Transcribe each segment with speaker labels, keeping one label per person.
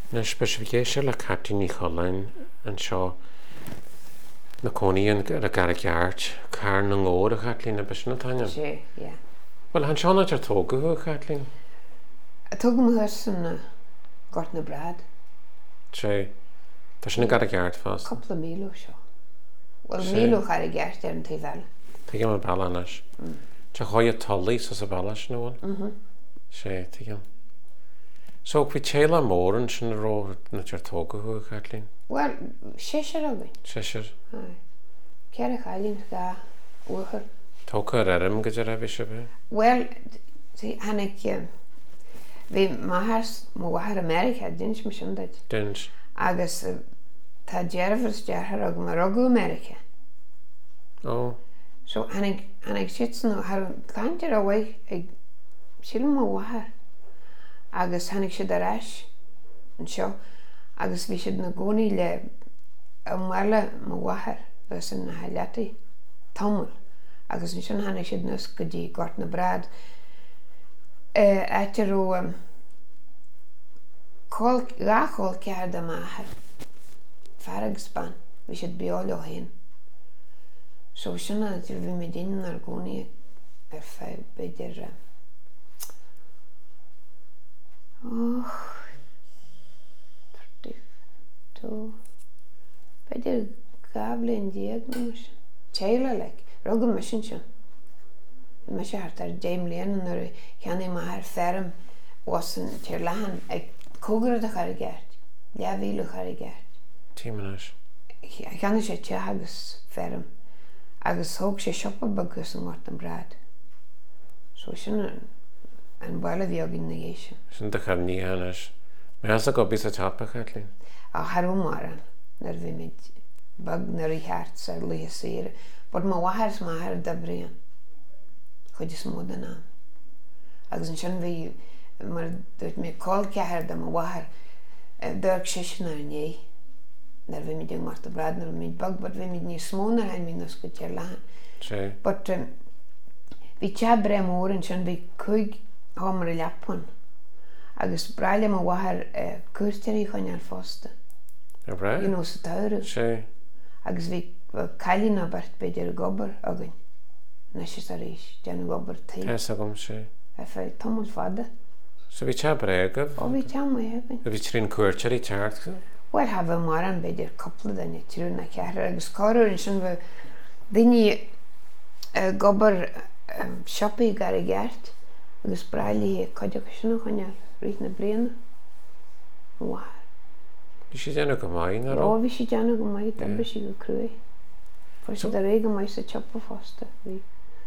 Speaker 1: Na specification le Captain Nicholan and Shaw na Conian a Garagart, Carn and Lord of Kathleen a Bishnatanya.
Speaker 2: Sure, yeah.
Speaker 1: Well, han Shaw not your toga, Kathleen?
Speaker 2: I took him husband got na Brad.
Speaker 1: Say, there's no Garagart fast.
Speaker 2: Couple of Milo show. Well, Milo had a gas there in Tival.
Speaker 1: Take him a ballanash. Chahoya Tullis as a ballash no one. Say, take him. So, if we tailor more and she wrote not your toga, Kathleen?
Speaker 2: Well, Shesher again.
Speaker 1: Shesher.
Speaker 2: Aye. Kerry Hallin ga Uher.
Speaker 1: Toga Rerim Gajar Bishop.
Speaker 2: Well, see, Hanek, we Mahars, Mohar America, didn't you mention that?
Speaker 1: Didn't.
Speaker 2: Agus, Ta Jervis Jarharag Marogu America.
Speaker 1: Oh.
Speaker 2: So, Hanek sits no har canter away a Shilma Wahar. Agus Hanek Shidarash and show. Agus we should na goni le amwala Mawahar, as in Halati, Tomul. Agus we should Hanek should nus gudi got na Brad. Atero call Carda Mahar Faragspan, we should be all in. So we should not be medin or goni if I better. Oh, 32. Better Gablin diagnosis. Taylor like Rogum Machine. My heart are James Lennon or Canny Mahar Ferrum wasn't Tirlahan a cougar the Harrigert. Yavilu Harrigert.
Speaker 1: Timonish.
Speaker 2: I can't say Chagus Ferrum. Agus hope she shop a bugus and what Brad. So shouldn't and while of your negation.
Speaker 1: Shouldn't the have any Hanish? May I go be such a Kathleen?
Speaker 2: A Harumaran, nerve mid bug nerry hearts or Leasir, but my wires my hair dabrian. Could you smooth the name? Agus shouldn't be me call Cahar the Mawahar, a dark shishna and ye. Nerve mid young Martha Brad nor mid bug, but we mid new smoother and me no scoot your land. But we chabre more and shouldn't be quick. Homer Lapon. Agus Braille Mawahar Kurteri Honal Foster.
Speaker 1: A Braille?
Speaker 2: You know, Satauru.
Speaker 1: Say.
Speaker 2: Agus vi Kalina Bert Bedir Gobber again. Necessarish, Jan Gobber Tea.
Speaker 1: Yes, I come say.
Speaker 2: I felt Thomas father.
Speaker 1: So we chat Braille.
Speaker 2: Oh, we chat my heaven.
Speaker 1: If it's in Kurteri chart.
Speaker 2: Well, have a Maran Bedir couple than it, you know, Agus Corner and Shunva. Then you Gobber shoppy Garigert. Agus Braille Kodakashana Honya, read na brain. Wow.
Speaker 1: Is she done a combine?
Speaker 2: Oh, we should Jana go my temper she go crew. For so the rega my se chopper foster. We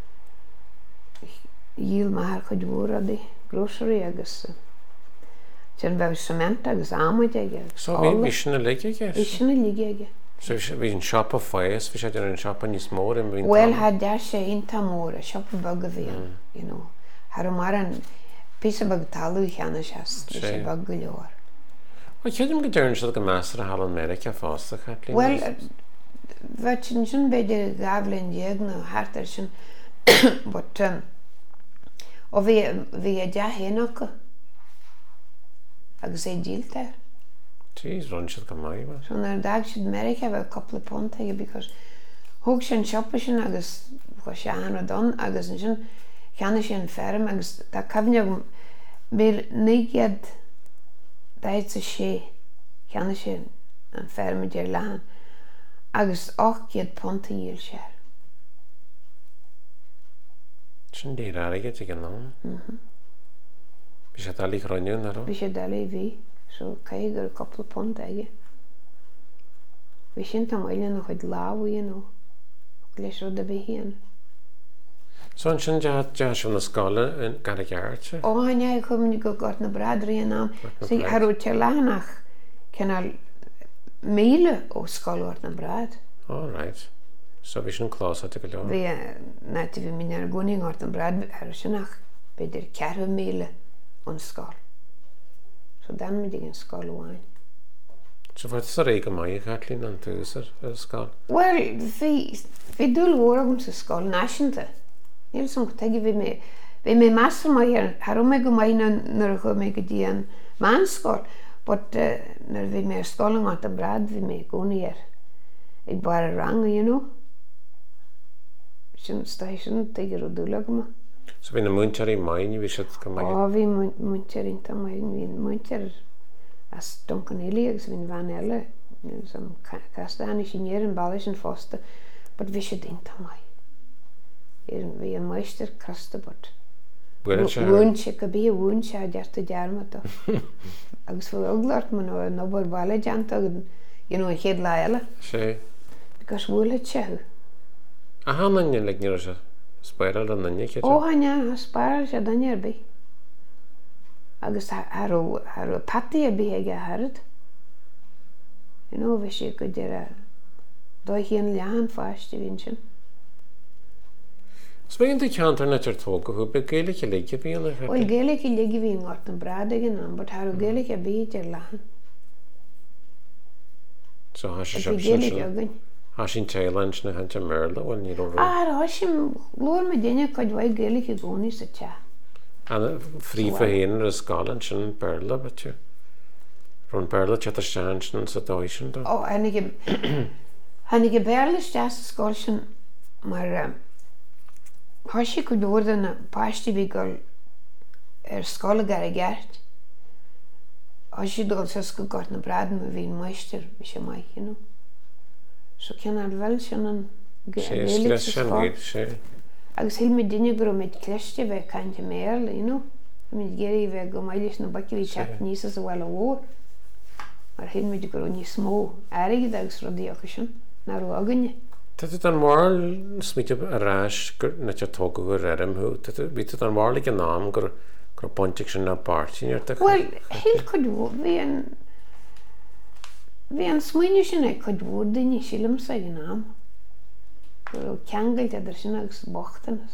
Speaker 2: yield my Kodura de grocery Agus. Jen by cement Agus Amade.
Speaker 1: So we shouldn't like it, yes.
Speaker 2: We shouldn't like it.
Speaker 1: So we in shop of fires, we should in shop on this more and
Speaker 2: well, had dash in Tamora, shop of Bugavia, you know. Harumaran piece of Bagtalu Hanashas, the Bagulor.
Speaker 1: Well, you didn't get down to the master of America faster, Kathleen.
Speaker 2: Well, Virgin by the Gavlin Diagno, Harterson, but of the Jahenoka, I say Gilter.
Speaker 1: Jeez, run should come my.
Speaker 2: So now Dag should America have a couple of pound because Hooks and Shopping, Agus was Shahana done, Agus and Canish and Ferrum, Agus that Cavigna mere naked. That's a she, Canish and Ferrum Jerlahan, Agus Ocked Ponty Yil share.
Speaker 1: Shouldn't be rare to get on. We should all run you now.
Speaker 2: We should all be. So Kaiger a couple of pound egg. We shouldn't have million of law, you know. Glass of the behin.
Speaker 1: So shouldn't you have Josh on the scholar and got a yard?
Speaker 2: Oh, and I come go got no bradry now. See, I wrote Chelanach can I meal or scholar na brad.
Speaker 1: All right. So we shouldn't close at the door.
Speaker 2: We not even mean going or the brad Harshanach, but they're carry meal on skull. So then we didn't skull wine.
Speaker 1: So what's the reg of my Kathleen and Tuesday skull?
Speaker 2: Well, we do work to skull national. You'll some take we may master my here. How make a mine nor go make a dean man skull. But när vi med skolan att brad vi med går I bara rang, you know. Sin station tiger och dulagma.
Speaker 1: Så vi munchar I mine vi ska komma.
Speaker 2: Ja, vi munchar inte mine, vi munchar as Duncan Elias vi vanilla som kastar han I ingeniören ballisen fasta. But vi should inte mine. Vi meister kasta bort. Wunche ka be wunche just jarmata. Agus for oglart man no bor balajant you know head laela.
Speaker 1: Sí.
Speaker 2: Because will it chew.
Speaker 1: A hanan like near us. Spiral dan nanye ke.
Speaker 2: Oh hanya spiral ja danyer be. Agus haro patti be ga harad. You know we she could dera do hien lehan fast vinchen.
Speaker 1: Springen til kanter netter tog og hubbe gele ke legge vi en.
Speaker 2: Og gele ke legge vi ngorten bradigen an, but haro gele ke be lahan.
Speaker 1: Så har jeg har sin challenge na hanta merla when you don't.
Speaker 2: Har sin lor med denne kad vai gele ke goni så tja.
Speaker 1: Anna fri for henne og skalan sin perla but you. Från perla chatta chansen så doisen då.
Speaker 2: Og han ikke perla stas skolsen maar har sig kunne worden pasti bigol skola gert. Har sig då så skulle gå na braden med vin meister vi ska mai, you know. Så kan han väl känna gele så. Agus hil med dinne gro med kleste ve kan inte mer, you know. Med geri ve go mailis na bakki vi chat nisa så väl år. Maar hil med gro ni små ärig dags radiation na roagne.
Speaker 1: Det den moral smith a rash na cha tog go redem hu. Det bit den moral like nam go pontiction na party near the.
Speaker 2: Well, hil could vi en smunishin could would ni shilum sa nam. Go kangal der sinags bochtanas.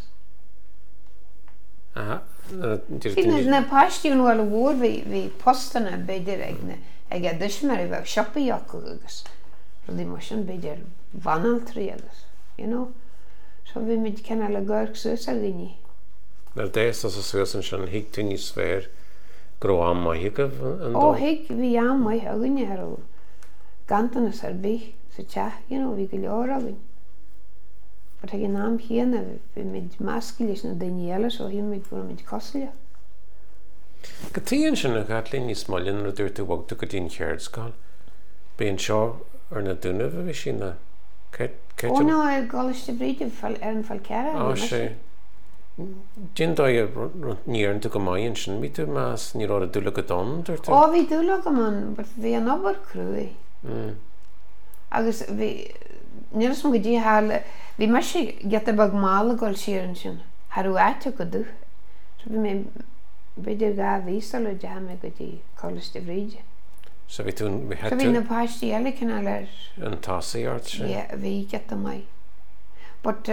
Speaker 1: Aha.
Speaker 2: Det na pasti no al war vi postana be direkne. Eg dishmer vi shoppe yakugas. The motion be der vanal tregas, you know. Så vi med kan alla görk så gini.
Speaker 1: När det så sösen schon hit ting I svär grå amma hicka ändå.
Speaker 2: Och hick vi amma I högen här och gantarna serbi så tja, you know, vi glöra vi. But jag nam henne vi med maskulisna Daniela så him med Kosselja.
Speaker 1: Katien schon gatlin I smollen och det tog till din kärskal. Ben show na dunne vi sina.
Speaker 2: Oh no, galiste bride fall falkara.
Speaker 1: Oh she. Din da je near to come in sin mit mas ni rode dulle gedon dort.
Speaker 2: Oh vi dulle man, but vi another crew. Agus vi nýr som gedi hal vi mashi geta bag mal gal shirin sin. Haru atu kodu. Så vi med bidder ga visa lo jame gedi galiste bride.
Speaker 1: Så vi had
Speaker 2: to. Så vi na pasti alle kanaler.
Speaker 1: En tassi art.
Speaker 2: Ja, vi geta mai. But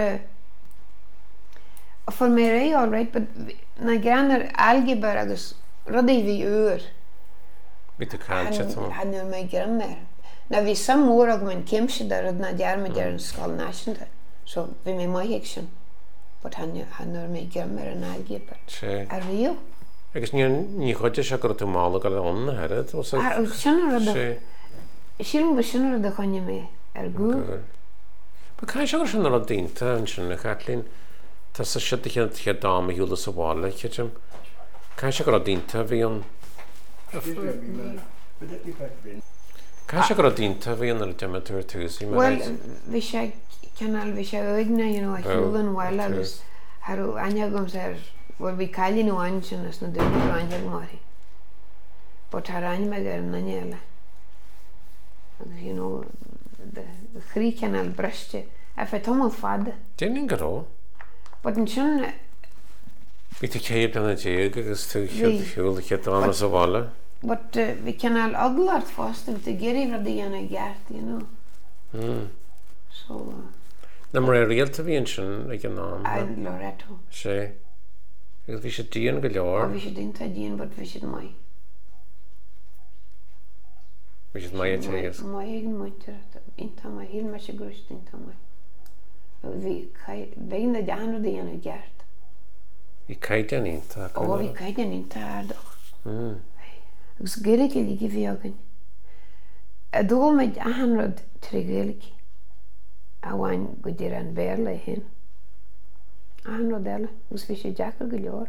Speaker 2: for me all right, but na grannar algebra agus rodi vi ur.
Speaker 1: Vi tog kanske
Speaker 2: han är mig grannar. När vi samorag men kemse där och när jag med den skal nation där. Så vi med mig action. But han är mig grannar en algebra. Är real?
Speaker 1: Jag ni hade ju säkert att måla eller on här det och så.
Speaker 2: Känner du det? Känner du det kan jag med? Är god.
Speaker 1: Men kanske också när det inte är Katlin. Det så shit det inte här dam med hela så valla kitchen. Kanske går det inte vi on. Kanske går det inte vi när det med tur
Speaker 2: Well, vi ska kanal vi ska ögna you know hulen wildlife. Har anja gom så Well, vi kalli no anchenas na dönu ranjag mari. But harany magar nanyela. You know, the krikanal brashte. Afetomo fad.
Speaker 1: Dinin garo.
Speaker 2: But in shun
Speaker 1: vi te keep na jegus to hul get on as walla.
Speaker 2: But vi kan all aglart fast to get over the ena gert, you know. So
Speaker 1: nummer real to vi inchen like nam.
Speaker 2: I Loretto.
Speaker 1: She vi should dien galore.
Speaker 2: Vi should inte dien, but vi should mai.
Speaker 1: Vi should mai chegas.
Speaker 2: Mai egen motor. Inte mai hel massa grust inte mai. Vi kai beina janu de ena gert.
Speaker 1: Vi kai den inte.
Speaker 2: Vi kai den inte här då. agus géalaigh lígi bhí agan. A dúil meid ahanrad trí géalaigh a bhain go dtír an béir le hen. Ahanrad eile, agus bhí sé deachar go leor.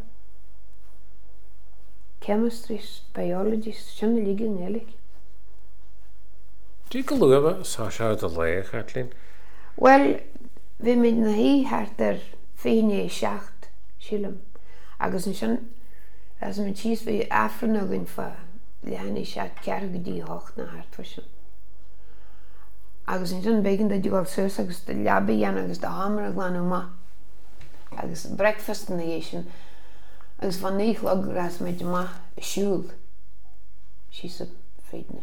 Speaker 2: Chemistries, biologies, sinna lígi an éalaigh.
Speaker 1: Dí go luamh sa sead a le, Caitlín?
Speaker 2: Well, bhí meid na hí thart ar féine 7 sílam. Agus an sin, as meid tíos bhí afran agan fa lehanna 7 go dtí 8 na thart fa sin. Agus an sin beagán da dúil suas agus da leabaí an agus da hamar a glána ma. Agus breakfast na dhé sin. Agus van níchlog ras meid ma siúl. Sí sa féidna.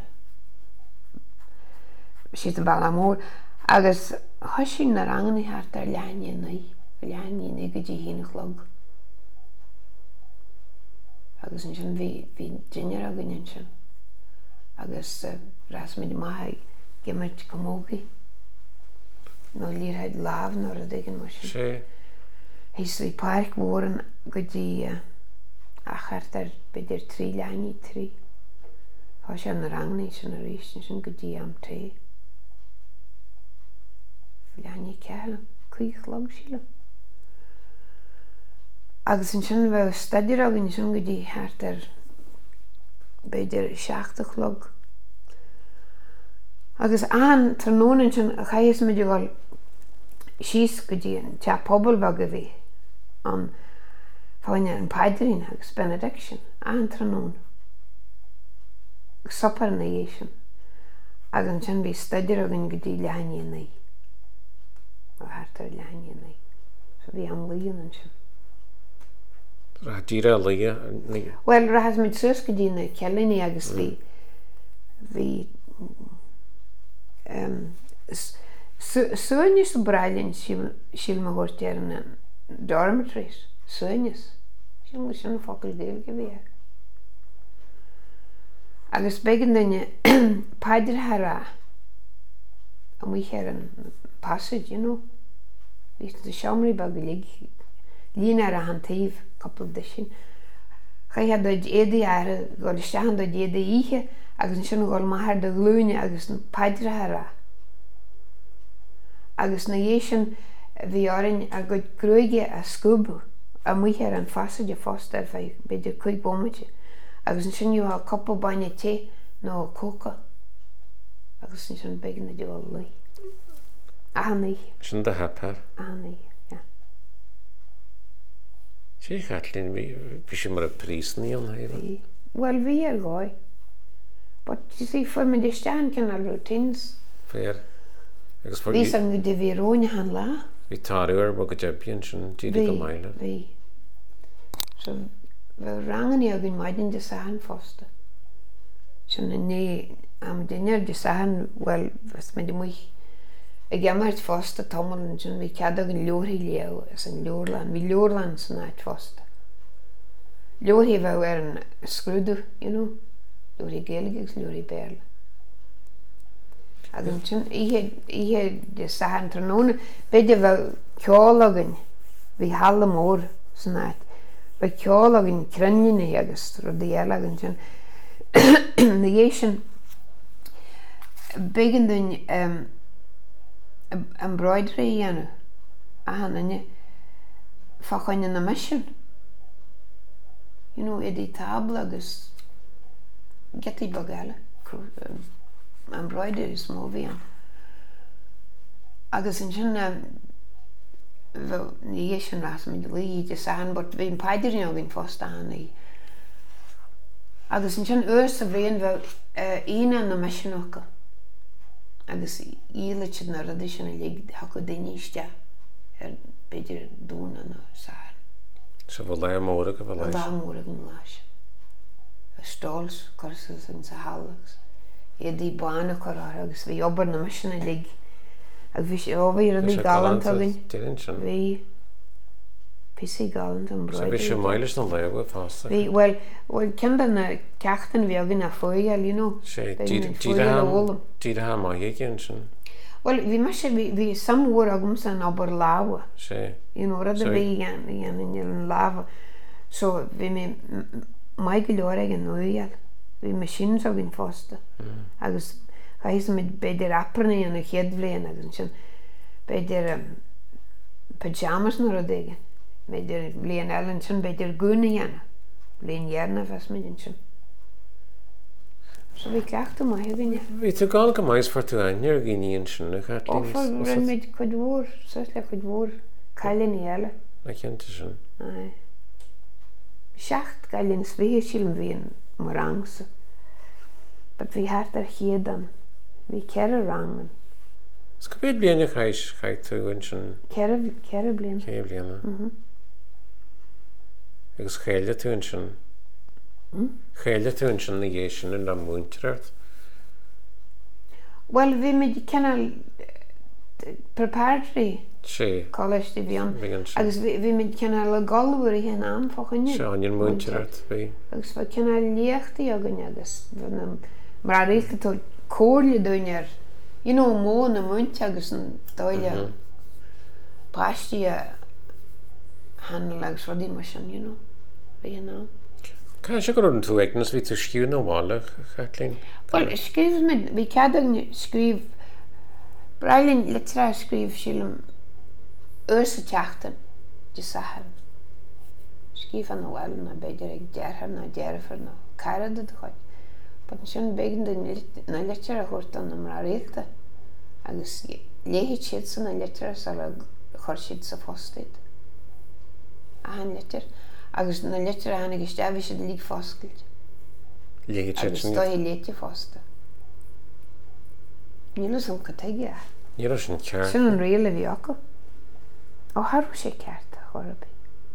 Speaker 2: Sí sa Ballamór. Agus thoisín na rangan thart ar lehanna naí. Lehanna naí go dtí hínachlog. Agus an sin bhí dinner agan an sin. Agus ras meid maithe gimart gomógaí. nó líorthaid láb nó a dgan mar sin.
Speaker 1: sé
Speaker 2: Hís bhí páirc móran go dtí a chart ar beidir 3 leanaí 3. Tá sé an rangnaí sin a rís sin go dtí am 3. Leanaí 4 5 síle. Agus an sin bheith staidir agan sin go dtí thart ar beidir 7 log. Agus an trónan sin a chaias me bhil síos go dtí an te pobl bha go bhí an fáine an paidirín agus benediction an trónón. Sopar na dhé sin. Agus an sin bhí staidir agan go dtí leanaí naí. A thart ar leanaí naí. So bhí an líon an sin.
Speaker 1: Ra díra lí.
Speaker 2: Well, ra has meid suas go dtí na cealaí agus bhí suanis brailinn síl me ghoirte ar an dormitories. Suanis. Síl go sin focail déal go bhí. Agus beagán daine paidir thara a mhuiche ar an passage, you know. Vís na seomraí bag líon ar a hantaíh couple de sin. Chaithe doid éadaí ara gáil isteach doid éadaí ihe agus an sin gáil maithar do glúine agus an paidir thara. Agus na dhé sin bhí árainn a go grúige a scúbú a mhuiche ar an passage fásta ar bheith beidir 5 bómate. Agus an sin ha couple baine té nó cóca. Agus an sin beagán na dúil lí. Ahannaí.
Speaker 1: Sin de hapar.
Speaker 2: Ahannaí, ja.
Speaker 1: Sí, Caitlín, bhí sin mar a prísnaí an haire.
Speaker 2: Well, bhí ar gáid. But you see, for me isteach cin al routines.
Speaker 1: Fér. Agus for
Speaker 2: Vís an go bhí róine han lá.
Speaker 1: Bhí tarúir bo go debian sin tíide go maile.
Speaker 2: Bhí. So bheith ranganí agan maidin de sahan fásta. Sin na né am duine de sahan, well, was me de muich a gemart fásta tomulin sin bhí cead agan leorthaí leo as an leorlan. Bhí leorlan san áit fásta. Leorthaí bheith ar an scrúdú, you know. Leorthaí géalaigh, leorthaí béarla. Agus sin ihe de sahan tróna beidir bheith ceáil agan bhí halla mór san áit. Bheith ceáil agan cruinne agus rudí eile agan sin. Na dhé sin beagán duine embroidery dhéanamh a hananne fachaine na mission. You know, edí tabla agus getí bag eile. Embroidery smó bhí an. Agus an sin na dhé sin ras meid lí de sahan, but bhí an paidirín agin fásta hannaí. Agus an sin uair sa bhíon bheith aine na missionacha. Agus íle sin na rudí sin a lí hacha daoine iste ar beidir dúna na sahan.
Speaker 1: So bhfuil le móra go bhfuil leis.
Speaker 2: Le móra go leis. A stáils chursas an sa hallagus. Éadaí bána chorá agus bhí obair na misisiona lí. Agus bhí sé óbhí rudí galant agin.
Speaker 1: Tírin sin.
Speaker 2: Bhí písaí galant an
Speaker 1: So
Speaker 2: broidery.
Speaker 1: bhí sé mailes na le fásta.
Speaker 2: Bhí, well, cin na ceachtain bhí agin a foiil, you know.
Speaker 1: sé
Speaker 2: Foiil
Speaker 1: tíide ha má héigean sin.
Speaker 2: Well, bhí me sé bhí samúór agam san obair láha.
Speaker 1: sé
Speaker 2: You know, rud a bhí an láha. So bhí mé mai go leor ag an nuíal. bhí me sin so gin fósta. Agus chaís mid beidir apraní an a chéad bblion agus sin beidir pyjamas nó a dégin. Beidir blion Ellen sin beidir gúna ana. Blion dhearna fes mid sin. So bhí ceachta mai a gine.
Speaker 1: Bhí tú gáil go mais for tú ainear gíníon sin na
Speaker 2: Ó far rin mid chud mhór, sus le chud mhór cailín eile.
Speaker 1: na cinnta sin.
Speaker 2: Seacht cailín svihé sílim bhíon mar angsa. But bhí hart ar chéadan. Bhí ceir a rangan.
Speaker 1: Is go bíad bliana chais chaid tú in sin
Speaker 2: Ceir a blion.
Speaker 1: cé bliana. Agus chéile tú in sin. Chéile tú in sin na dhé sin in am múntirart.
Speaker 2: Well, bhí mid cenal preparatory
Speaker 1: sé
Speaker 2: college di bhíon.
Speaker 1: bhíon sin.
Speaker 2: Agus bhí mid cenal le galúir í hen am fochanne.
Speaker 1: Se anin múntirart bhí.
Speaker 2: Agus bhí cenal léachtaí agan agus. Mar a réilta tú cóirle dúinear. You know, mó na múnt agus an dáile pastí a hanna agus rodí mar sin, you know. Bhí hen am.
Speaker 1: Cá sé go rún tú agnas bhí tú sciú na bhála chalín?
Speaker 2: Well, scríb mid, bhí ceadan scríb Brailín litra scríb sílim Ursa teachtan de sahar. Scríb an bhil na beidir ag dearthar na dearfar na carada de chuid. But sin begin na litra a chuirt an am ra réalta. Agus léhid siad san na litra sa le chuir siad sa fóstaid. A han litra. Agus na litra hanna gus stafhi siad líg fóscailt.
Speaker 1: Léhid siad
Speaker 2: Agus
Speaker 1: sin.
Speaker 2: stoi léti fósta. Níl sam cateige a.
Speaker 1: Níor sin ceart.
Speaker 2: Sin an réile bhí acu. Ó harú sé ceart a chorabí.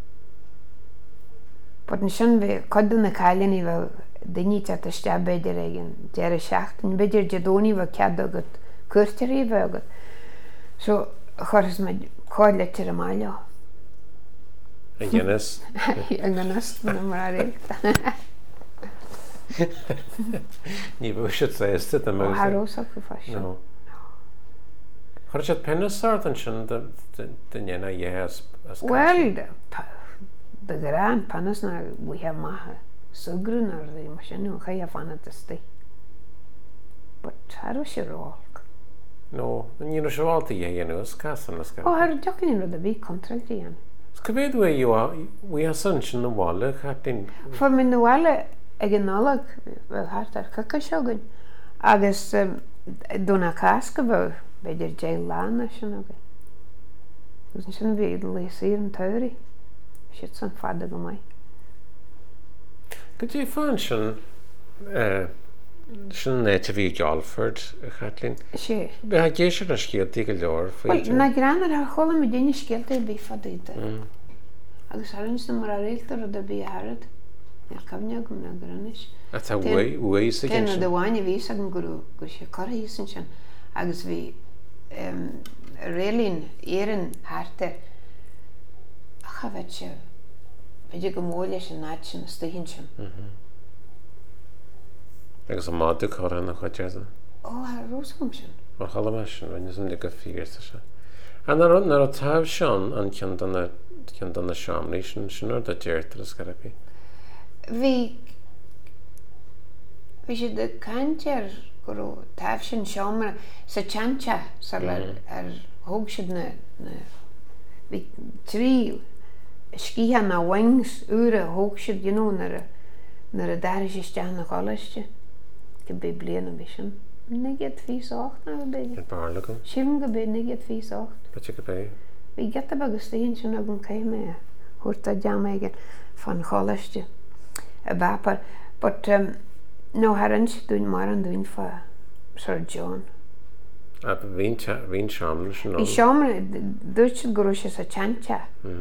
Speaker 2: But an sin bhí codan na cailíní bh daoine te a steab beidir igen dear a seachtain beidir dedóní bh cead agad cuairtarí bh agad. So choras me cáid letir a máile.
Speaker 1: A dhéanas.
Speaker 2: An na nast na mar a réilta.
Speaker 1: Ní bh siad séiste a
Speaker 2: Ó
Speaker 1: mú.
Speaker 2: harúsa go fáisi.
Speaker 1: No. Chuir siad penasart an sin dhéana dhéas.
Speaker 2: Well, de grán panas na bhuithe maithe sugrún ar dí mar sinú chaí a fanna tastí. But harú sé rálc.
Speaker 1: No, níor seáilta dhéanús casan as
Speaker 2: Ó har deachlín rud a bhí contraltí an.
Speaker 1: Scavéad bhí san sin na bhála chalín.
Speaker 2: For min na bhile ag an nálag bh hart ar caca seogann. Agus dúna casca bh beidir déil lána sin agad. Agus sin bhí léí an tairí. Siad san fada go mai.
Speaker 1: Go dtí fáin sin sin néte bhí Galford chalín.
Speaker 2: Sé.
Speaker 1: Be ha géisiir a scialtaí go leor
Speaker 2: Well, na granar a chola me déine scialta bí fadaíta. Agus harins na mar a réiltar a bí a harad. Ar cafne gom na granis.
Speaker 1: A tá uéis a
Speaker 2: Téna de bháine vís an gurú go sé choraí san sin. Agus bhí rélín éan hátar a chafed se beidir go móla sin náid sin a stuhinn sin.
Speaker 1: agus a máú choran nach chuidearda.
Speaker 2: Ó, a rúsam sin.
Speaker 1: Mar chala me sin bhaine san le go fíirta se. An ar a tábh seán an cean donna seamlí sin ar de déirtar a scarapí.
Speaker 2: Bhí sé de cantear gurú taobh sin seomra sa teanta sa ar thug siad na bhí trí scíthe na wings úra thug siad nar a dair sé steach na choiste go bé bliana bhí sin. Nigad fís 8 na go bé.
Speaker 1: Ar barla go?
Speaker 2: Sílim go bé nigad fís 8.
Speaker 1: Bete go bé?
Speaker 2: Bhí geta agus tíonn sin a gon céime thuirta deamaige fan choiste a bhapar. But nó harann si dúin mar an dúin fa Sir John.
Speaker 1: A bhín seamlí sin
Speaker 2: Bhí seomra dúirt siad gurú sé sa teanta.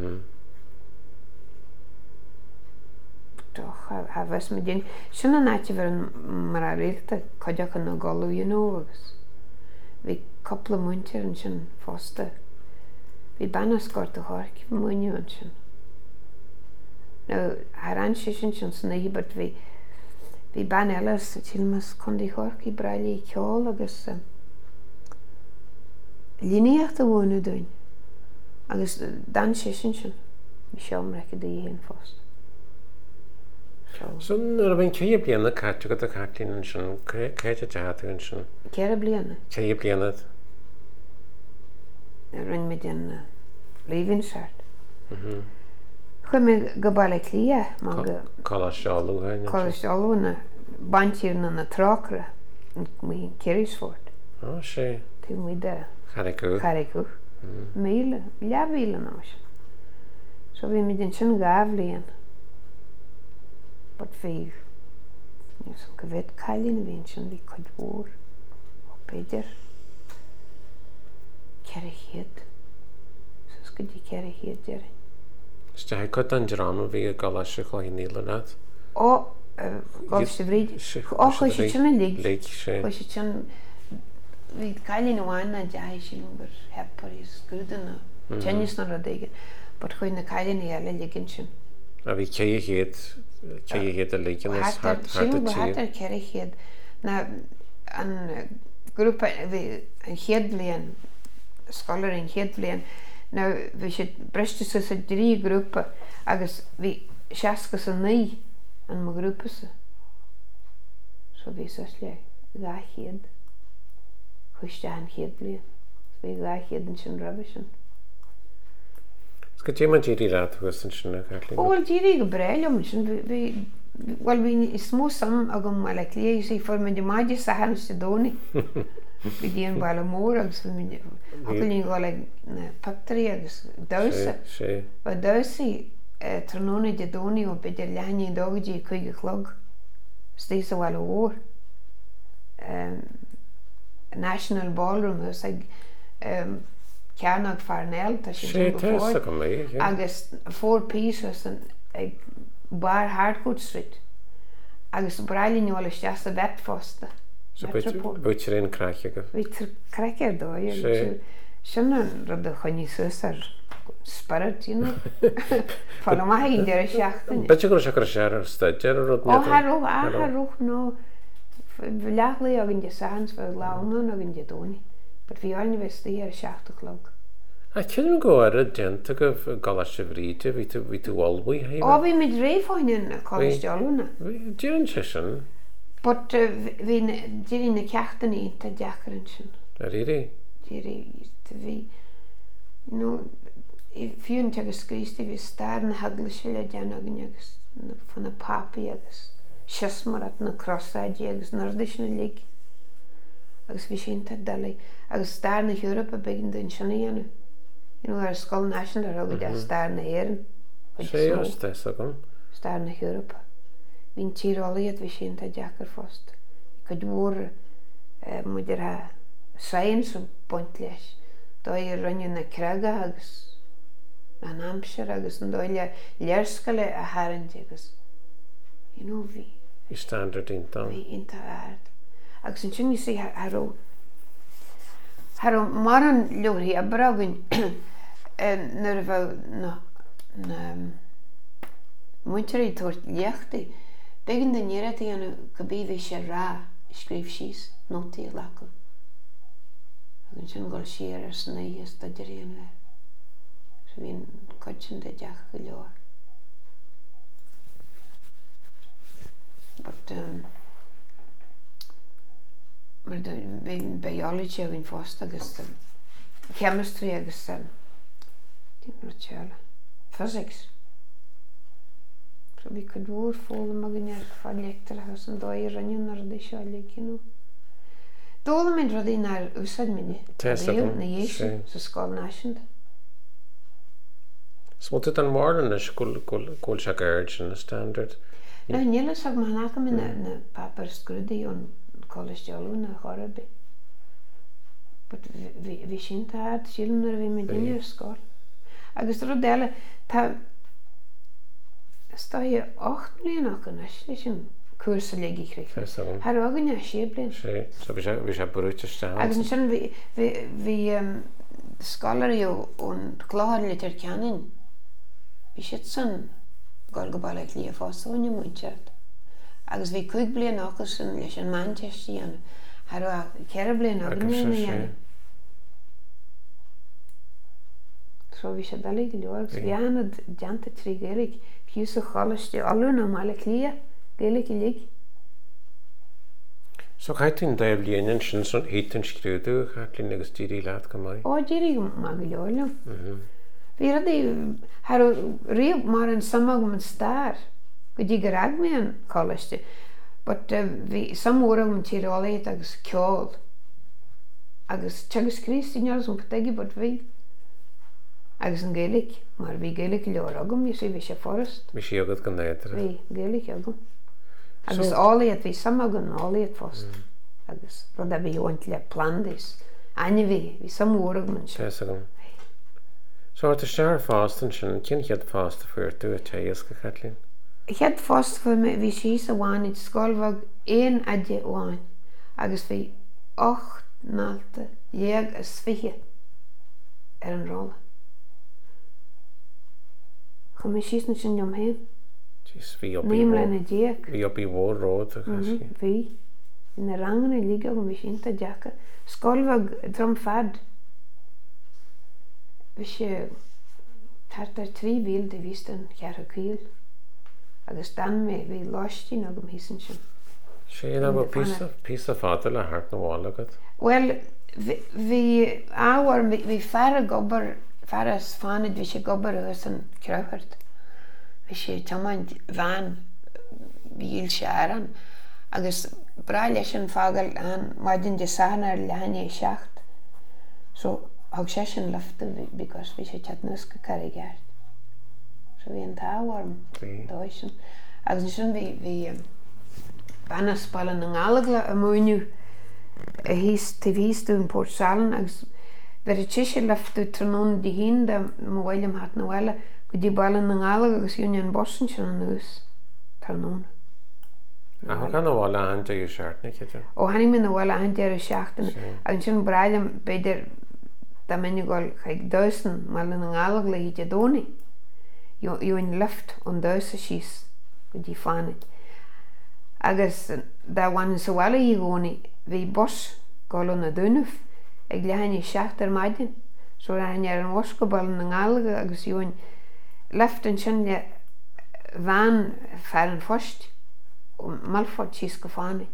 Speaker 2: Ha bheits me déin. Sinna náte bhar mar a réalta coideach an na galú agus. Bhí coppla muintear an sin fósta. Bhí banna scórt a thorc muinú an sin. No, harann sé sin san but bhí ban eiles tímas chundí thorc í brailí ceol agus líníocht a bhna dúin. Agus dan sé sin bhí seomra go dí héon fósta.
Speaker 1: So nuair a bhain cé bliana caite go a catlín sin céide deathagann sin.
Speaker 2: Ceir bliana.
Speaker 1: Cé bliana.
Speaker 2: Rinn me den leaving seart. Chu me go bailla clia má go
Speaker 1: Cála seáú haine.
Speaker 2: cholesterolúna bantíirna na trácra mí Kerisford.
Speaker 1: Á sé.
Speaker 2: Tú mí de
Speaker 1: Charicú.
Speaker 2: Caricú. Míle, leabhíle ná sin. So bhí mé den sin gábhlíon. But bhí go bheith cailín bhíon sin bhí chuid mhór ó beidir ceir a chéad. Sus go dtí ceir a chéad dearin.
Speaker 1: Ste ha chud an drama bhí a gála se chuí níla nad.
Speaker 2: Ó gáil sa bhríd. Ó chuid sé sin an lig.
Speaker 1: Lig sé.
Speaker 2: Chuid sé sin bhí cailín amháin na deaidh sin gur hepar is grúdanna. Tenis na rodéige. But chuid na cailín eile ligin sin.
Speaker 1: A bhí cé héad a ligin is hart a
Speaker 2: Sílim
Speaker 1: tí.
Speaker 2: hátar ceir a chéad. Na an grúpa bhí an chéad blian, scolar an chéad blian. Now bhí sé breiste sa drí grúpa agus bhí seaca sa naí an mo grúpa sa. So bhí sa le gá chéad. Chuiste an chéad blian. Bhí gá chéad an sin rabbe sin.
Speaker 1: Go dtí man dírí rád agus an sinna catlín.
Speaker 2: Bhil dírí go breil am sin bhil bhí is mó sam a go mai le lé sé for me de maidir sa han sa dóna. Bhí díon bailla mór agus lín gáil na pactarí agus dasa.
Speaker 1: sé.
Speaker 2: Ba dasaí tróna de dónaí ó beidir leanaí dogadí chuige chlog. Stí sa bhil ór. National Ballroom hus ag ceannach farnell tá sin
Speaker 1: Sé testa go mé.
Speaker 2: agus 4 pieces ag bar Hardcourt Street agus brailín bhil is deas a bheit fósta.
Speaker 1: So buit sé réon craiche go.
Speaker 2: Bhí creicear dóir sin an rud a chuní susar spirit, fá maithí dear a seachtain.
Speaker 1: Beidir go se go sé ar staidir rud
Speaker 2: Ó Harúch nó leachlaí agin de sahans bh láman agin de dónaí, but bhí áilna bheití ar 7:00.
Speaker 1: A cin go ar a denta go gála se bhríte ví tú olbú
Speaker 2: Ó
Speaker 1: haimh.
Speaker 2: bhí mid réfáin a cholesterolúna.
Speaker 1: Díann sé sin.
Speaker 2: But bhí dírí na ceachtaí tá deacaran sin.
Speaker 1: A ri.
Speaker 2: Dírí bhí fiún te agus scríiste bhí star na hagla se le deanagin agus fan na papaí agus sismar at na crossáidí agus nardis na lig. Agus bhí sin tá dalí agus star na Europa begin den sinna dhéanú. Ar Scoil National ar agad de star na éan.
Speaker 1: sé ar testa gom.
Speaker 2: Star na Europa. Bhín tírálaíad bhí sin tá deacar fóst. Go dmór muidir ha sain sa point leis. Dá i rinne na Craga agus an Hampshire agus an dóile learscale a Harrandi agus. Bhí
Speaker 1: I standard intan.
Speaker 2: bhí inta aird. Agus an sin sé Haró mar an leorí a bragann nuair a bheith na muinteí tuairt leachtaí. Begin den níiretaí an go bí bhí sé rá scríb síos nótaí lecha. Agus sin gáil siar ar snéas do diríon bheith. So bhíon coitin de deach go leor. But mar bhíon biology a bhíon fósta agus chemistry agus physics. So bhí go dúr fóla a gine fá leachtar agus an dóir rinneún ar dé seo le. Dóla minn rodí nar úsad minne.
Speaker 1: Testa go,
Speaker 2: na dhéisi
Speaker 1: sí.
Speaker 2: sa Scoil National.
Speaker 1: Smut an mór is gúil se gaird sin na standard.
Speaker 2: Na níla sag má hanacha min na papar scrúdaí ón cholesterolú na chorabí. But bhí sin tá sílan ar bhí me daine ar scóil. Agus rud eile tá stáithe 8 blianach an eis sin cuasa leigi chréich.
Speaker 1: Testa gom.
Speaker 2: Har agan a sé blian.
Speaker 1: sé. So bhí sé brúte stand.
Speaker 2: Agus sin bhí scolarí ón chláir le tar ceannin. Bhí siad san gáil go bailla lí a fásáine muinteart. Agus bhí 5 blian agus san leis an Manchester dhéanamh. Har ceir blian agan dhéanamh. So bhí sé dalí go leor. Bhí anad deanta trí géirigh Fiús a choiste alú na mála clia, Gaelic I lig.
Speaker 1: So chaitin daibh líonann sin son hítan scrúdú chatlín agus dírí leat go mai.
Speaker 2: Ó, dírí má go leorlam. Bhí rudí har riamh mar an samag man star, go dtí go rag mé an choiste. But bhí samóra man tírálaid agus ceol. Agus teagas Christ nearas an patagi bud bhí. Agus an Gaelic, mar bhí Gaelic leor agam, bhí sé forest.
Speaker 1: Bhí sí agad go néidir.
Speaker 2: Bhí Gaelic agam. Agus álaíad bhí samag an álaíad fost. Agus rud a bhí haint le plandis. Aine bhí samóra man se.
Speaker 1: Tés agam. So ar tá sear fástan sin, cin chead fásta fuir tú a téas go chatlín?
Speaker 2: Chead fásta fuir me bhí síos a bháin id scoilbhag éon aide bháin. Agus bhí 8 nálta, 10 ar an rála. Chum mé síos na sin jom héin. Níam lena 10.
Speaker 1: Bhí op í bhór ród a chasci.
Speaker 2: Bhí. Ina rangan I liga go bhí sínta deacha. Scoilbhag drom fad. Bhí sé tartar 3 bhíl de víst an chearra cíl. Agus dan mé bhí láistí agam hísan sin.
Speaker 1: Sé na bh písa fáta le hart na bhála agad?
Speaker 2: Well, bhí áhar bhí fear gobar, fear as fánid bhí sé gobar agus an creuchart. Bhí sé tamáint bhean bhíl sé aran. Agus bra leis an fágal an maidin de sáhnar lehanné 6. So hag sé sin lefta because bhí sé teatnus go carri gart. So bhí an táhharm dóisin. Agus sin bhí banna spallan an alagla a múniu a hís tivhístú in Port Salan agus ver a tíise lefta trónún di hín de mhailim hat na bhile go dtí ballan an alag agus dúine an bosan sin an ús trónún.
Speaker 1: A gan bhála ahananta í seartna chéidir?
Speaker 2: Ó hanig min na bhile ahananta ar a seachtain agus sin brailim beidir da minigol chaig duisan malin an alag le híte dóni. Iúin lift an duisa síos go dtí fánid. Agus da bhain sa bhile í gcónaí bhí bos gáil na dúnmh ag lehanní 7 ar maidin. So rahann ar an bhosca ballan an alag agus iúin lift an sin le bhean fear an fost malfod síos go fánid.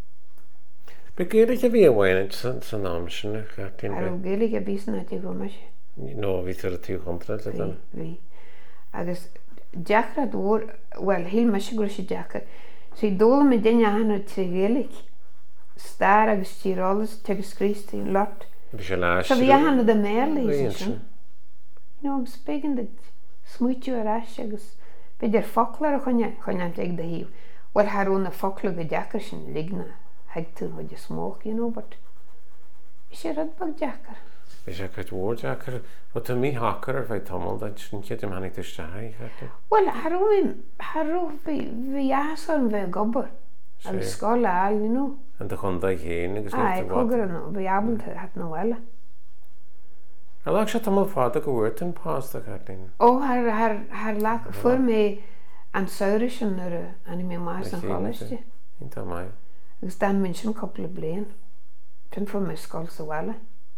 Speaker 1: Be Gaelic a bhí a bhhainid san nám sinna chatlín?
Speaker 2: Ar Gaelic a bísan a tí go meise.
Speaker 1: No, bhí tar a tíú chumtra le dan?
Speaker 2: Bhí. Agus deachra dúr, well, híl meise gur sé deachra. So I dóla me daine ahanna trí Gaelic. Star agus tírálas tegus Christ í lot.
Speaker 1: Bhí sé leis.
Speaker 2: So bhí ahanna de merla í sin. Agus begin de smuitiú ar eis agus beidir foclar a chuineant ag de híh. Well, harún na focla go deachar sin ligna heagtú chuid a smóch, but bhí sé rudbag deachar.
Speaker 1: Bhí sé chuid mhór deachar, but tá mí hacar ar bheith tamil de sin chéidir hanig tuiste haig.
Speaker 2: Well, harú bhí asan bheith gobar agus scála áil,
Speaker 1: An de chunda chéin agus
Speaker 2: Ai, cogur an bhí abalta hat na bhile.
Speaker 1: A lag sé tamil fáda go bhhuirt an pásta chatlín?
Speaker 2: Ó, har lag fuair mé an saoire sin ar aní mé más an choiste.
Speaker 1: Ínta mai.
Speaker 2: Agus dan min sin coppla blian. Tún fuair mé scáil sa bhile.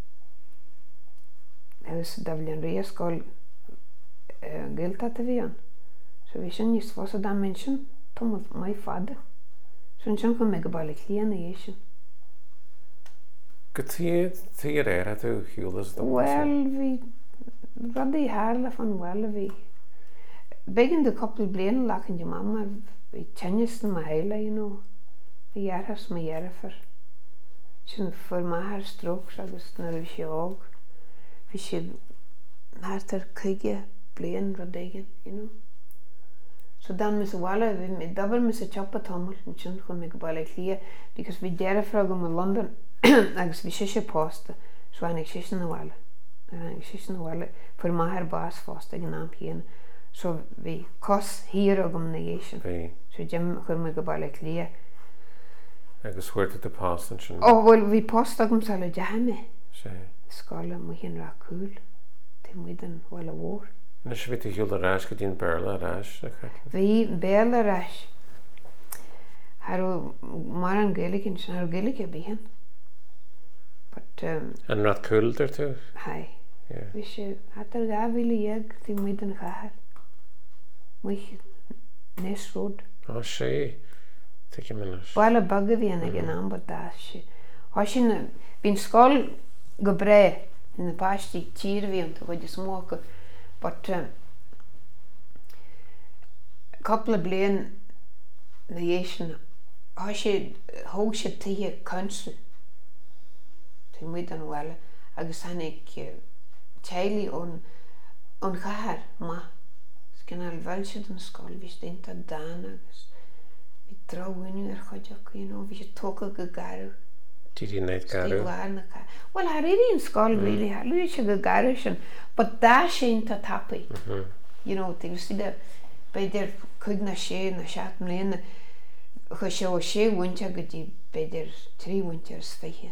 Speaker 2: Agus da bhí an ria scáil gilta a bhí an. So bhí sin níos fós a dan min sin tamil mai fada. Sin sin go mé go bailí líana é sin.
Speaker 1: Go tí réir tú hiúlas do?
Speaker 2: Well, bhí rudí hála fan bhile bhí. Begin de coppla blian lachan de mamma bhí tenis na heile, bhí dhearthas ma dhearafar. Sin fuair maithar strokes agus na bhí sé ág. Bhí sé hátar 5 blian rodéigen, So dan mis bhile bhí mé dabar mis a choppa tamil an sin chun mé go bailí lia because bhí dearafar go in London agus bhí sé pásta so hanig sé na bhile. Hanig sé na bhile fuair maithar bás fásta ag an nám chéana. So bhí cos hir agam na géisisin. So Jim chun mé go bailí lia.
Speaker 1: Agus chuirta de pástan sin?
Speaker 2: Ó, bhfuil bhí post agam sa le deime.
Speaker 1: Sé.
Speaker 2: Scála mu hinn ra cúil. Tá muid an bhil a bhór.
Speaker 1: Na sé bhí hiúil a ráis go dtíon bearla a ráis?
Speaker 2: Bhí bearla a ráis. Harú mar an Gaelicin sin ar Gaelic a bhíhan.
Speaker 1: An rad cúiltar tú?
Speaker 2: Hai. Bhí sé hatar 2,000 tí muid an chahar. Muich Nes Road.
Speaker 1: sé, take minutes.
Speaker 2: Baile bagga bhíon ag an amba dá sé. Tá sin bhín scáil go bre in na páistí tír bhíon a chuid is mócha, but couple of blian na dhééis há sé thóg sé tithe council tí muid an bhile agus hanig teilí ón chathair má cinál bhil siad an scáil bhí dénta dána agus bhí drohainú ar chuideach bhí sé tóca go garú
Speaker 1: Did you need garú?
Speaker 2: Well, har éirí an scáil rilí luí se go garú sin, but dá sé tá tapaí. Tí si de beidir chuig na sé na 7 mbliana chu sé ó sé bhainte go dtí beidir 3 bhainte ar sfeiche.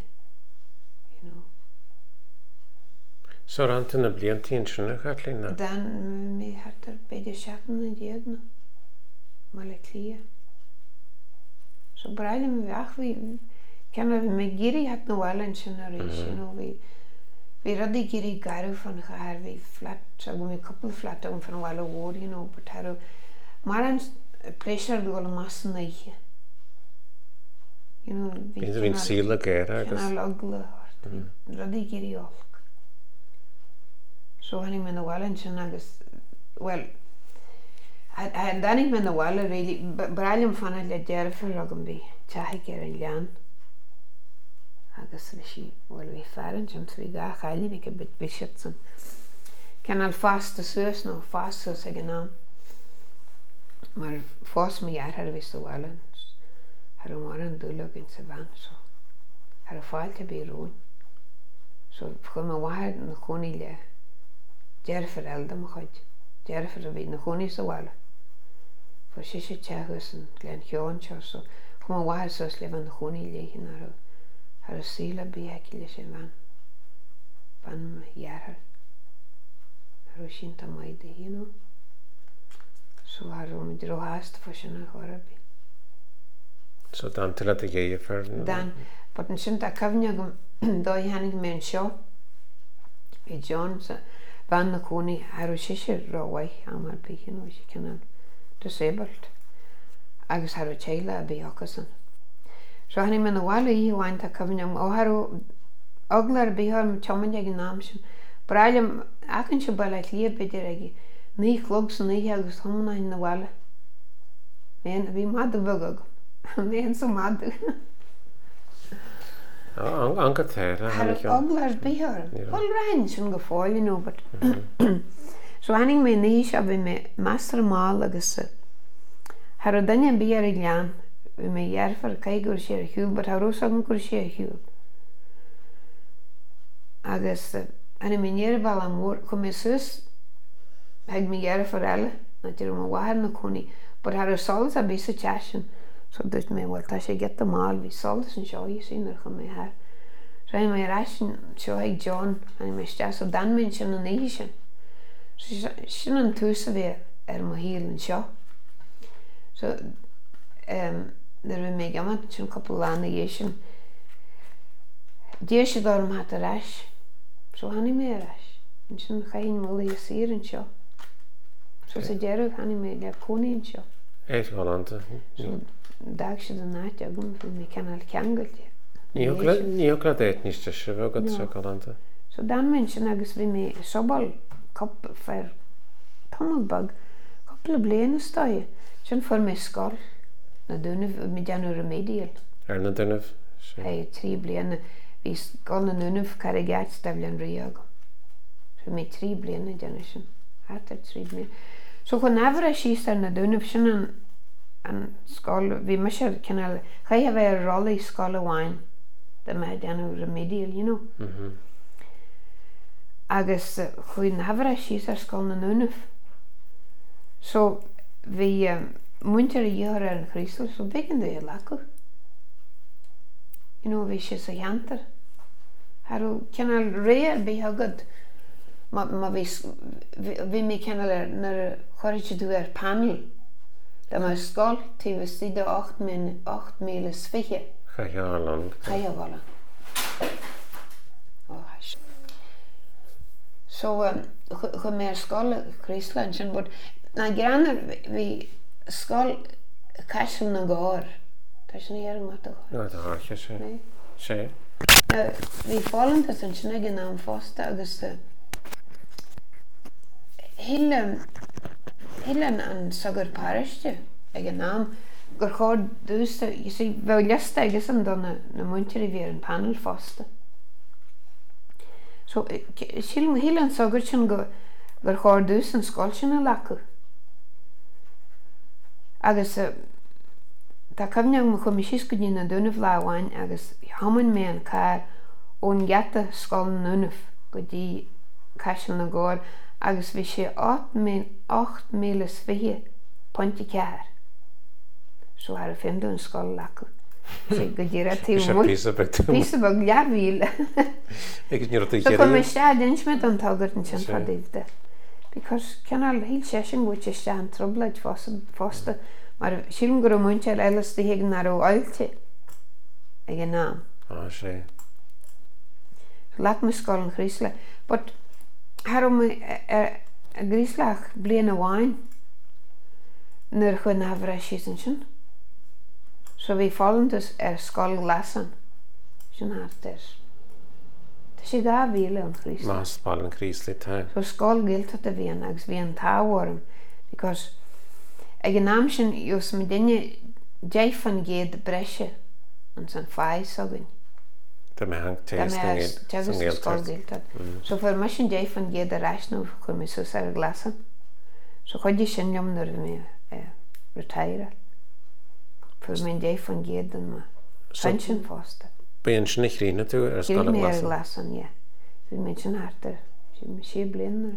Speaker 1: So ranta na bliantín sinna Catlína?
Speaker 2: Dan mé hartar beidir 7 na déagna má le clia. So braile me bheach bhí ceanna bhí mé géirí hat na bhhailin sin a rééis bhí rudí géirí garú fan chathair bhí flat a go mé couple flat an fan bhile bhór but mar an pléisiar go mas na ihe.
Speaker 1: Bhín síla géire agus?
Speaker 2: Cinál agla rudí géirí olc. So hanig me na bhhailin sin agus, well, danig me na bhhaile réili, brailim fanna le dearfar agam bhí teaigh ar an lean. Agus sí bhfuil bhí fearan sin bhí gá chailí bhí go bit bisiad san. Cinál fásta suas nó fásta ag an ná. Mar fás me dhearthar bhí sa bhhailin. Har mar an dúlagin sa bhain, so har a fáilte bí rúin. So chu me bhaid na chonaí le dearfar eldam chuid. Dearfar a bhí na chonaí sa bhhaile. Fa sé teagus an glen cheáin seo, so chu me bhaid sos le van na chonaí léhin ar a síla bí eici lei sé van me dhearthar. Ar sin tá maide so har me droháasta fa sin a chorabí.
Speaker 1: So dan til at géie fer?
Speaker 2: Dan, but an sin a cafne gom dói hannig mé an seo I John sa van na cónaí ar sé ráhaith amar bíchan sé cinnan disabled agus har teile a bí ocasan. So hannig me na bhile íhaint a cafne ó har aglar bíhar me choman ag an nám sin. Brailim acan se bail lí beidir ag ní chlog san ní agus thomáin na bhile. Mén a bhí mad a bhagag. Mén sa mad.
Speaker 1: Anca téire
Speaker 2: hannig aglar bíhar. Well rein sin go fáil but so hannig mé níos a bhí mé master máil agus har a daine bí ar I lean bhí mé dhearfar caigur sé a hiúil, but har rosagan gur sé a hiúil. Agus ana mé néir bhil an mór chu mé sus ag mé dhearfar eile na tíir má bhhair na cónaí, but har a solas a bí sa teasin. So dúirt mé bhfuil tá sé get a máil bhí solas an seo sin ar chu mé thar. So hain mé reisin seo ag John hain mé steas a danminn sin an éhi sin. Sin an túsa bhí ar mo híal an seo. So there bhí mé gamat sin couple lána dhé sin. Díir sé dám hat a reis. So hanig mé a reis. An sin chain mula a sír an seo. So sa dearúh hanig mé le cónaí an seo.
Speaker 1: Éit Hollanda.
Speaker 2: So dag sé an náit agam fi mé canál ceangailte.
Speaker 1: Ní ogra déit níste se bhgad se Hollanda.
Speaker 2: So dan minn sin agus bhí mé sobal cop fer tamilbag couple bliana stáie sin for mé scáil na dúnah mé deanú remedial.
Speaker 1: Ar na dúnah?
Speaker 2: Hey, 3 bliana bhí scáil na dúnah carigát stabhil an rí agam. So mé 3 bliana deanú sin. Hartar 3 bliana. So chu nefar a síos ar na dúnah sin an scáil bhí me sé cinál chaithe bheith ar rollaí scáil amháin de me deanú remedial, agus chuí nefar a síos ar scáil na dúnah. So bhí muintear a dhear ar an chrístal, so bhígan dú lecu. Bhí sé sa cheantar. Harú cinál réir bí agad. Bhí mé cinál ar nar choirte dú ar panel. Da mar scáil tí bhí stíide 8 míle sfiche.
Speaker 1: Chaithe
Speaker 2: Chaithe So chu mé ar scáil chríslan sin, bud na granar bhí Skol caiisiil na gáir. Tá sin ar an mata gáir.
Speaker 1: No, tá harcha sé.
Speaker 2: Bhí fáilinta san sinna gin ná fásta agus Hilan an sagar páiste ag an nám gur chóir dústa bheith leasta agus an donna na muinteir bhí an panel fásta. So Hilan sagar sin gur chóir dús an scáil sin a lacu. Agus tá cumneag mo chum síos go dtí na dúnamh láháin agus hamann mé an cair ón gheata scáil núnamh go dtí caiisiil na gáir agus bhí sé 8,020 pointi ceathar. So ar a finú an scáil lacu. Sé go dtí a tíú písa bag leabhíle. So go mé stead insmid an tagart an sin fadíomhde. Because ceanal híl sé sin bhúid sé stead an troblaid fásta mar sílim gur muinte eiles de hégan ar ó ailte ag an nám.
Speaker 1: Sé.
Speaker 2: Laat me scáil an chrísle. But Harom a gríslach blian amháin nuair chun hafra sísan sin. So bhí fáilintas ar scáil glasan sin hartar. Tá sé gá bhíle an chrísle.
Speaker 1: Más ball an chrísle tá.
Speaker 2: So scáil gilt a bhíon agus bhí an táhharm because ag an nám sin jús me duine déifan géad breise an san fáis agan.
Speaker 1: Tá mé hang téist
Speaker 2: an ggéiltad. So fuair mar sin déifan géad a reisnú chu mé sus ar a glasan. So chuidí sin jom nuair mé retáire. Fuair mé déifan géad an ma pension fásta.
Speaker 1: Bíon sin ich rína tú ar scáil
Speaker 2: a glasan? Glasan, ja. Bhí mé sin hartar. Sí blian nuair.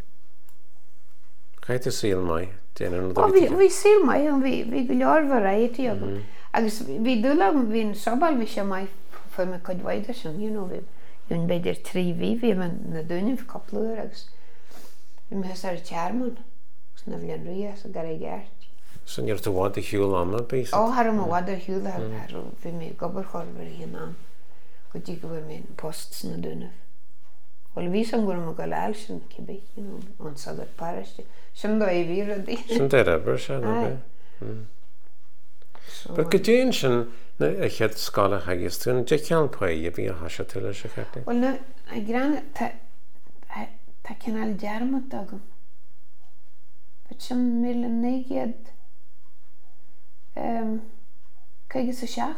Speaker 1: Chaite síl mai?
Speaker 2: Bhí síl mai an bhí go leor variety agam. Agus bhí dúlam bhín sabal bhí sé mai fuair me chuid bhaide sin, bhíon beidir 3 bhí na dúineh coplúir agus bhí me ar tearmán gus na bhíon rias a gar é gceart.
Speaker 1: San ar tú bhád i hiúil anna bí?
Speaker 2: Har am bhád ar hiúil bhí mé gobar chorbhar hí an go dtí go bhfuir mé post na dúineh. Well ví an gur go leil sin cibé an sagad páiste. Sin dó é bhí a dí.
Speaker 1: Sin de ebre se na Ba go dtéon sin a chead scála hagus tún de cean paí a bhí a hasise tuile se cheta?
Speaker 2: Well na gran tá cinál dearmad agam. Ba sin 1957.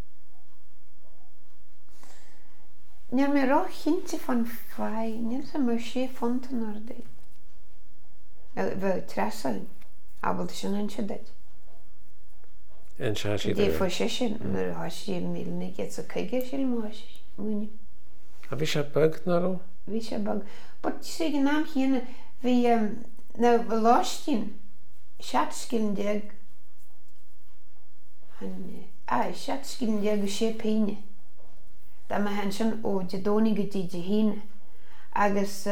Speaker 2: Níor mé rá chinnte fan fáid, níor sa mar sé fontan ar dé. Bheith tresain, abal sin an se deid.
Speaker 1: En se sí
Speaker 2: dé fo sé sin mar hasí 1950 síl múine.
Speaker 1: A bhí sé bug naró?
Speaker 2: Bhí sé bug. But sé gan nám chéine bhí na láistín seatscilin deag seatscilin deag go sé peine. Da me hen sin ó de dónig go dtí de híine agus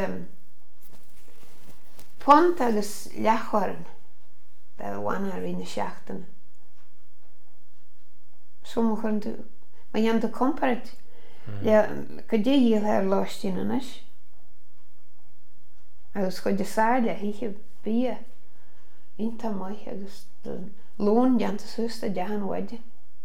Speaker 2: pont agus leachharan da bhhaine a rina seachtainna. So mo chun tú ma dhéan do comparat go dé díal ar láistín anis agus chuid de sáile híe bí inta mai agus lón deanta susta dehan waide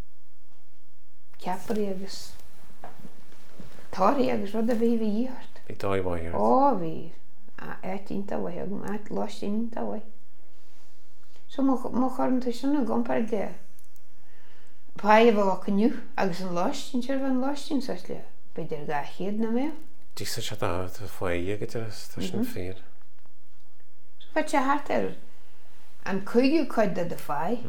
Speaker 2: ceaparí agus táirí agus rud a bhí dhíart.
Speaker 1: Bhí dáimhair?
Speaker 2: Bhí ínta bhaid agam láistín ínta bhaid. So mo chuann tú sinna gompar de páid bh caniu agus an láistín seir bh an láistín sa le beidir ga chéad na mé.
Speaker 1: Dí sa se a foií go tá sin fér.
Speaker 2: So fa sé hart ar an chuigiú chuid de fáid.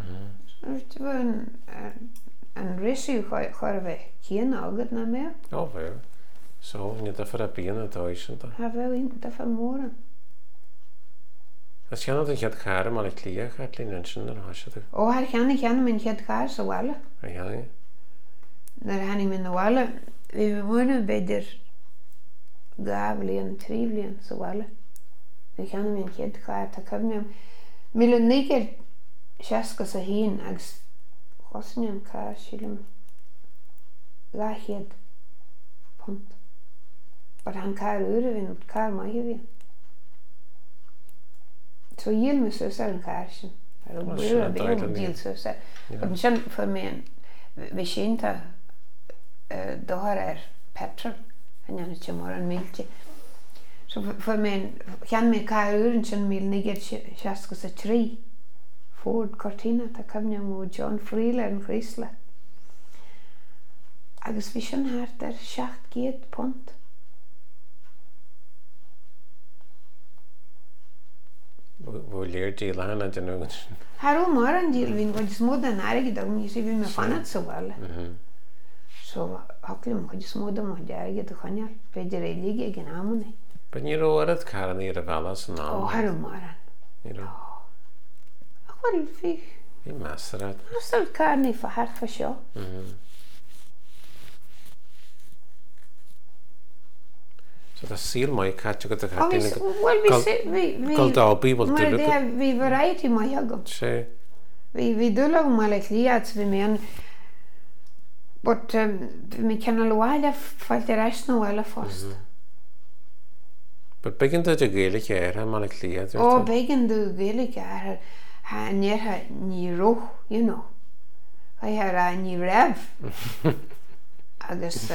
Speaker 2: An risú chuir bheith chéan agad na mé.
Speaker 1: Ó bhfuil. So ní de far a bíana dáisianta.
Speaker 2: Ha bheith de far móra.
Speaker 1: As cheanna an chead cháir má le clia chatlín an sin ar hasise?
Speaker 2: Ó har cheanna min chead cháir sa bhile.
Speaker 1: A cheanna?
Speaker 2: Nar hanig min na bhile bhí bhna beidir gábhlíon 3 bliain sa bhile. Na cheanna min chead cháir tá cumneam 1960 sa hín agus chosne an cáir sílim gáchéad pont. But han cáir úra bhín cáir maithe bhíon. So dhéal me sus ar an cáir sin ar
Speaker 1: Well,
Speaker 2: bhfuil
Speaker 1: sure,
Speaker 2: a
Speaker 1: died in the-
Speaker 2: díl sa.
Speaker 1: Yeah.
Speaker 2: But sin for me bhí sínta dóthar petrol an te mar an mílte. So for me chean mé cáúrin sin 1963 Ford Cortina tá cumne mó John Freeler an Chrysler. Agus bhí sin thart ar 700 pont.
Speaker 1: Bhfuil léir díl hana den nugan sin.
Speaker 2: Harú mar an díl hín bhid smód an aige do ní sé bhí me fanad sa bhile. So halim chuid smóda má deige do chuineal, beidir é líige gin amúna.
Speaker 1: But ní óad caran í a bhelas an ná.
Speaker 2: Ó harú mar an. Bhfuil bhí
Speaker 1: Bhí measarad.
Speaker 2: Nastal carnaí fa hart fa seo.
Speaker 1: So tá síl mai caite go a
Speaker 2: Well,
Speaker 1: Gal dábí bhil
Speaker 2: Mar
Speaker 1: dúla.
Speaker 2: bhí variety mai agam.
Speaker 1: sé
Speaker 2: Bhí dúla go mai le líad bhí mé an but mé cena leháile fáilte reis nó eile fást.
Speaker 1: But begin de géala chéir má le líad.
Speaker 2: Ó begin dú géala ar ha neartha ní roch, you know. Har a ní raibh. Agus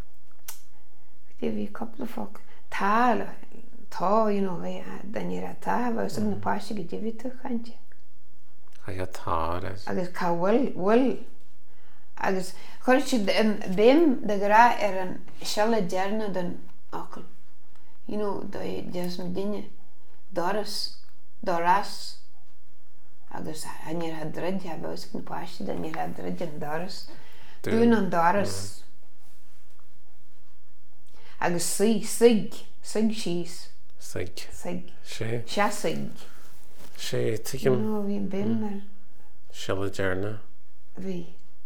Speaker 2: bhí couple of tá, you know, den ar a tá, bh sam na páiste go dtíhí tú chainte.
Speaker 1: Cha tá.
Speaker 2: Agus cá bhfuil agus chuir si béim de gorá ar an seala dearna den acail. You know, deas me duine doras agus aníar ha drid ha bhs na páiste den níar ha drid an doras. Dún an doras. Agus sig síos.
Speaker 1: Sig.
Speaker 2: Sig.
Speaker 1: sé
Speaker 2: Sig.
Speaker 1: sé tuigim
Speaker 2: No, bhí béim mar
Speaker 1: seala dearna.
Speaker 2: bhí.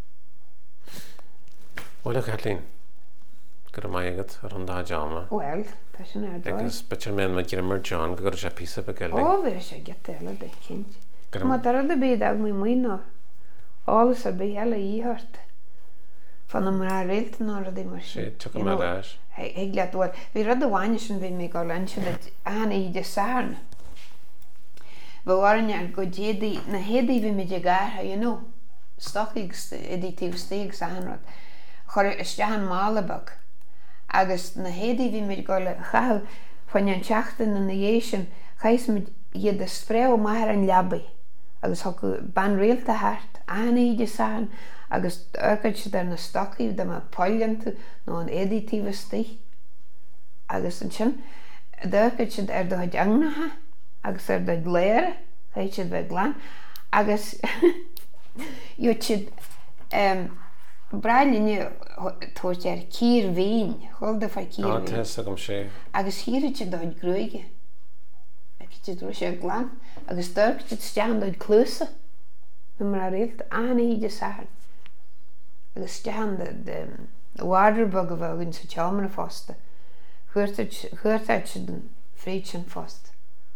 Speaker 1: Bhfuil Cailín gur mai agad ar an dá deama.
Speaker 2: Well, tá sin ar dóir.
Speaker 1: Agus betir mé me gir mar John go gur sé písa be
Speaker 2: Ó,
Speaker 1: geling.
Speaker 2: bhí sé get eile de cinint. Má dar a bíad ag mí muoine álas a bí eile íhart. Fan am ra réalta ná a dí mar
Speaker 1: sé tu mar leis.
Speaker 2: Ag leat bhil, bhí rud amháine sin bhí mé gá lein sin ana iad sána. Bhhaine ar go déadaí na héadaí bhí mé de gátha, you know, stochaigh editíh stíigh sáhanrad. Chir istean málabach. Agus na héadaí bhí mé gá le chail fan an teachtain na dhé sin chais mé iad a spréo maithar an leabaí. Agus thu ban réalta thart, ana iad sáhan, agus orcaid si ar na stochaíh de mar poilianta nó an editíh stí. Agus an sin, d'orcaid si ar do deangnatha, agus ar do léire, chaid si bheith glan, agus iad si brailíne tóirte ar cír bhín, chulda fá cír
Speaker 1: Á
Speaker 2: bhín.
Speaker 1: te agam sé.
Speaker 2: Agus híirid si dóid grúige. Agus si drú sé glan, agus d'orcaid si stean dóid clúsa. Na mar a réalta, ana iad sáhan. Agus stean de waterbug a bhaginn sa teamna fásta. Chuirtaid si den fríd sin fásta.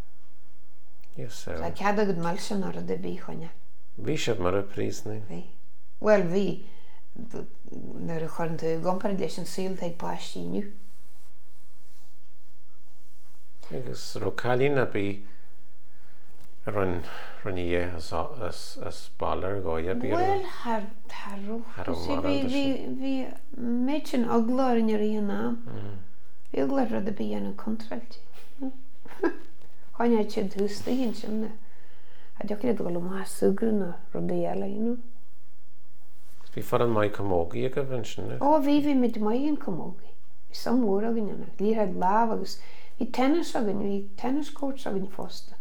Speaker 2: Tá cead agad mal sin ar a de bhí chuine.
Speaker 1: Bhí sé mar a prísna.
Speaker 2: Bhí. Well, bhí nar a chuann tú gompar leis an síl ag páistíniu.
Speaker 1: Agus ro Cailín a bí run é as ballar gáide bí.
Speaker 2: Well, Harú.
Speaker 1: Harú mar an
Speaker 2: Bhí méid sin agláir in ar íon náam. Bhí agláir rud a bí an contrailt. Cháineid sin thuústaíonn sin na. A deochad go le más sugrú na rud eile, you know.
Speaker 1: Bhí far an mai commógaí a go bhain sin.
Speaker 2: Ó, bhí mid maion commógaí. Bhí sam mór agan anna. Líthad láb agus bhí tennis agan, bhí tennis courts agan fásta.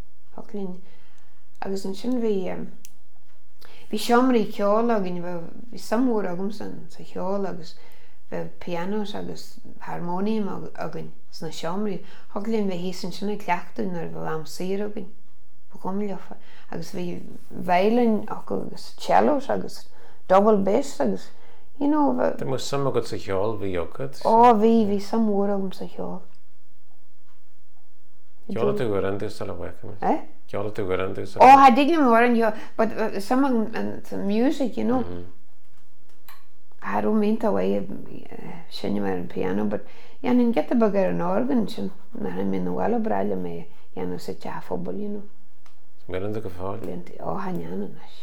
Speaker 2: Agus an sin bhí seomraí ceáil agan, bhí sam mór agam san sa cheáil agus bheith pianos agus harmónium agan sna seomraí. Thglíonn bheith hí san sinna cleachtún ar bheith am sír agan. Bhcomleofa. Agus bhí bhéilein agus cellos agus double bass agus, you know,
Speaker 1: Tá mu sam agad sa cheáil bhí ogad.
Speaker 2: Ó, bhí sam mór agam sa cheáil.
Speaker 1: Ceála tú gur an dús a le bhaicam. Ceála tú gur an dús a
Speaker 2: Ó, ha digna mór an cheáil, but some an music, you know. Harú mínta bhaid sinne mar an piano, but Janin get bag ar an organ sin na mé na bhile breile mé dhéanamh sa teafphobal, you know.
Speaker 1: Meron go fáil.
Speaker 2: Blianta ó haneanna leis.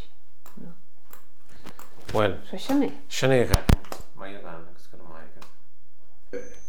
Speaker 1: Well,
Speaker 2: So sinna.
Speaker 1: sinna mai agus go maiige.